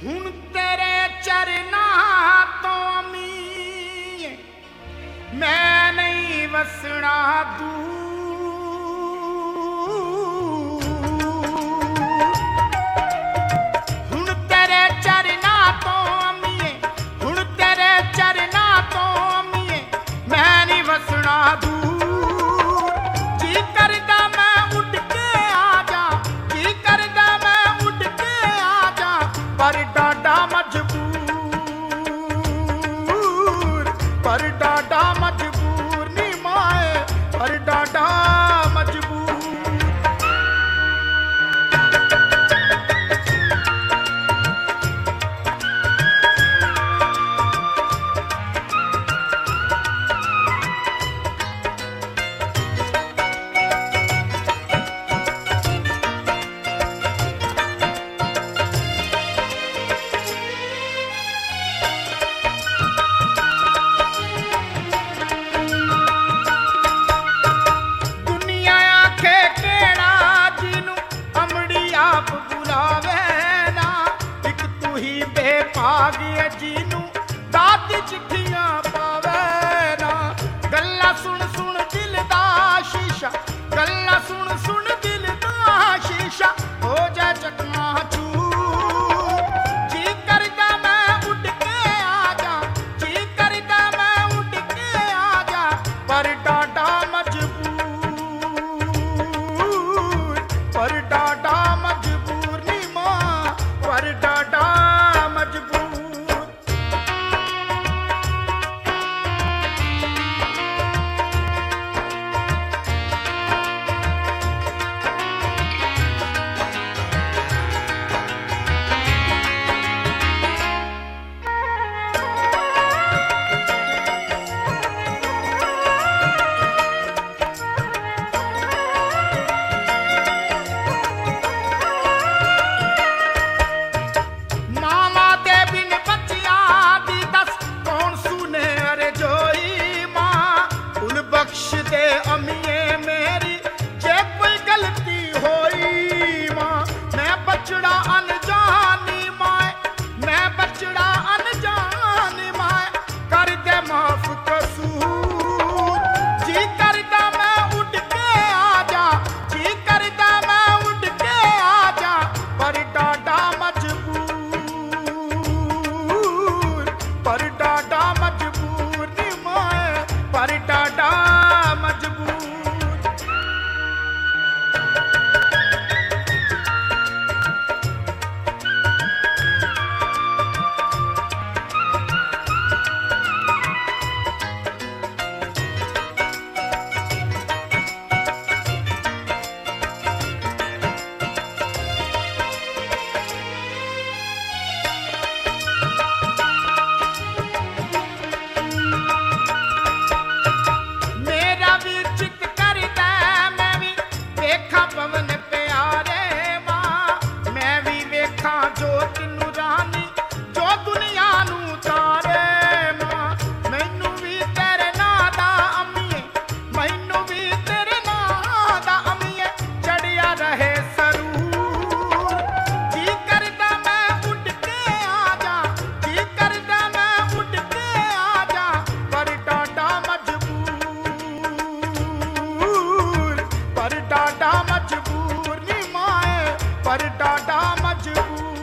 हुण तेरे चरना तो अमी मैं नहीं वसना दूर। हुण तेरे चरना तो अमी हुण तेरे चरना तो अमी मैं नहीं वसना दूर। जी करदा मैं उठ के आ जा, जी करदा मैं उठ के आ जा, पर डाडा मजबूर, पर डाडा मजबूर नी माए, पर डाडा मजबूर। भाग्य जीनू दादी चिट्ठियां पावे ना, गल्ला सुन सुन दिल दा शीशा, गल्ला सुन सुन दिल दा शीशा हो जाए चकना चूर। जी करदा मैं उठ के आ जा, जी करदा मैं उठ के आ जा, पर डाडा मजबूर, पर डाडा मजबूर नी मां, पर डाडा मजबूर। अमिए मेरी जे कोई गलती होई मां, मैं बचड़ा अनजानी माए, मैं बचड़ा अनजानी माए, कर दे माफ कसूर। जी करदा मैं उठ के आ जा, जी करदा मैं उठ के आ जा, पर डाडा मजबूर, पर डाडा मजबूर नी माए, पर डाडा मजबूर। पवन प्यारे मां मैं भी वेखा जो तिन्नू रानी, जो दुनिया नू तारे मां, मैनू भी तेरे नां दा अमीए, मैनू भी तेरे नां दा अमीए, चढ़िया रहे सरूर। जी करदा मैं उठ के आ जा, जी करदा मैं उठ के आ जा, पर डाडा मजबूर, पर डाडा मजबूर नी माए, पर डाडा मजबूर।